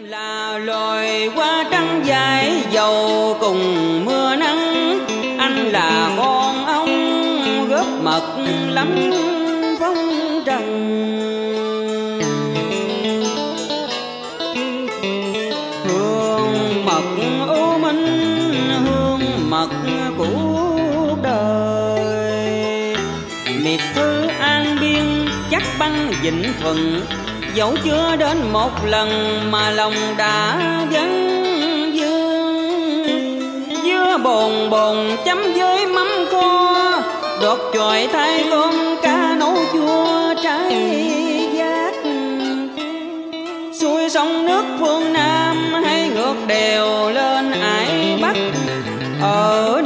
là loài hoa trắng dài dầu cùng mưa nắng, anh là con ong góp mật lắm phong trần. Hương mật u minh, hương mật cuộc đời, miệt thư An Biên chắc băng Vĩnh Thuận, dẫu chưa đến một lần mà lòng đã vấn vương. Dưa bồn bồn chấm với mắm kho, đọt chọi thay con cá nấu chua trái giác. Xuôi sông nước phương Nam hay ngược đèo lên ải Bắc, ở